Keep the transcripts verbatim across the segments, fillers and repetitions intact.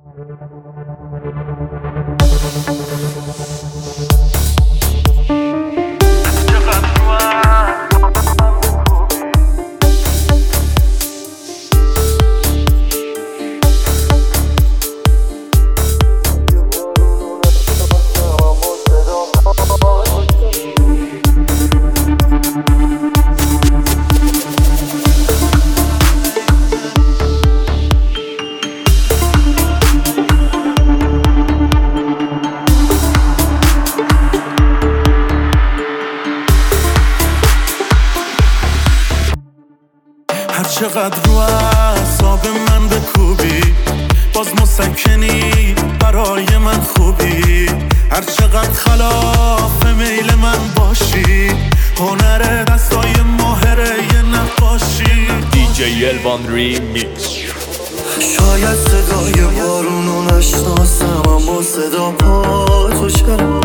هر چقدر رو اعصاب من بکوبی باز مسکنی برای من خوبی. هر چقدر خلاف میل من باشی هنر دستای ماهره یه نقاشی. دیجی الوان ریمیکس. شاید صدای بارونو نشناسم اما صدا پا تو چرا.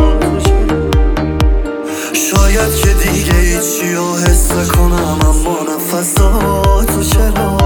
شاید که دیگه هیچی رو حس کنم اما نفساتو چرا.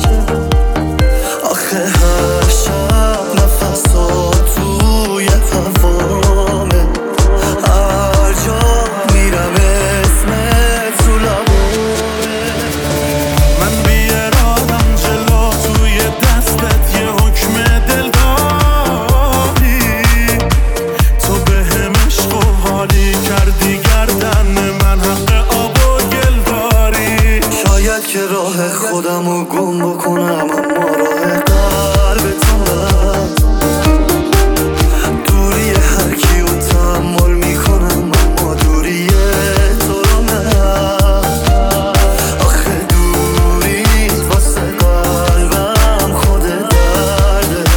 آخه هر شب نفسات توی هوامه، هر جا میرم اسمت تو لبامه. من بیارادم جلو توی دستت یه حکم دل داری. تو به هم عشق و حالی کردی گردن من حق آب و گل داری. شاید که راه خودم رو گم بکنم اما راه قلب تو من. دوری هر کیو تحمل میکنم اما دوری تو رو نه. آخه دوری واسه قلبم خود درده.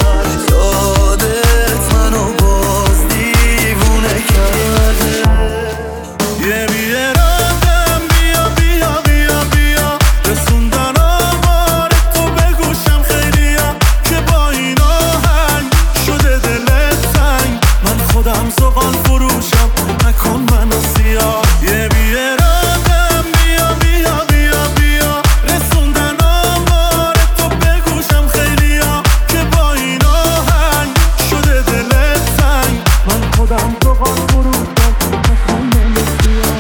یادت منو باز دیوونه کرده. یه بیارادم بیا بیا بیا بیا رسوندن آمار تو به گوشم خیلیا که با این آهنگ شده دلت تنگ. من خودم زغال فروشم نکن منو سیاه. یه بیارادم بیا بیا بیا بیا رسوندن آمار تو به گوشم خیلیا که با این آهنگ شده دلت تنگ. من خودم زغال فروشم نکن منو سیاه.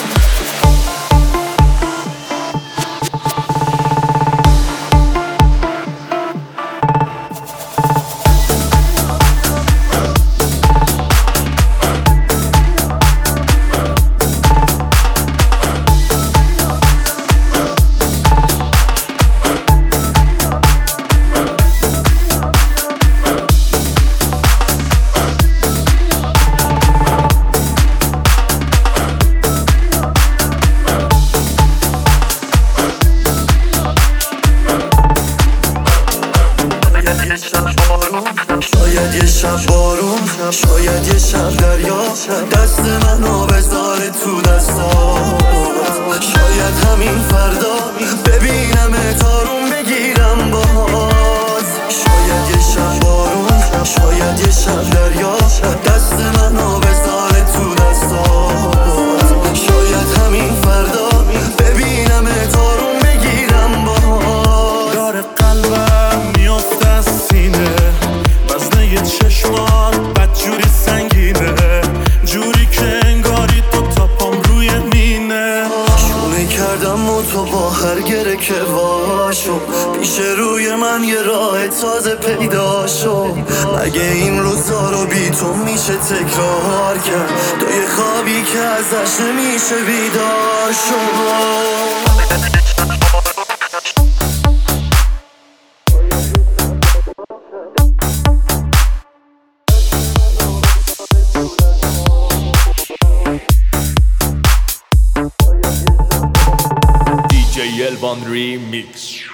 شاید یه شب بارون، شاید یه شب دریا دست منو بذاره تو دستات. شاید همین فردا ببینم تارون بگیرم باز. شاید یه شب بارون، شاید یه شب دریا دست منو بذاره تو دستات. شاید همین فردا ببینم تارون بگیرم باز. داره قلبم میافته از سینه وزنه یه چشمات بدجوری سنگینه. جوری که انگاری تو تاپام روی مینه. شونه کردم و تو با هر گره که واشو پیش روی من یه راه تازه پیدا شو. مگه این روزا رو بی تو میشه تکرار کرد؟ تو یه خوابی که ازش نمیشه بیدار شو. دیجی الوان ریمیکس.